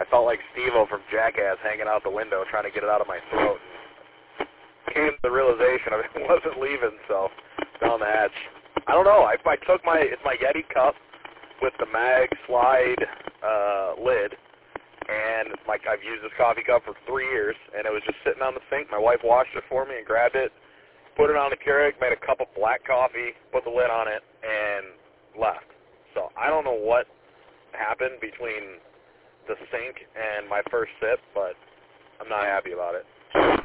I felt like Steve-O from Jackass hanging out the window trying to get it out of my throat. Came to the realization of it wasn't leaving, so down the hatch. I don't know. I took it's my Yeti cup with the mag slide lid, and I've used this coffee cup for 3 years, and it was just sitting on the sink. My wife washed it for me and grabbed it, put it on the Keurig, made a cup of black coffee, put the lid on it, and left. So I don't know what happened between the sink and my first sip, but I'm not happy about it.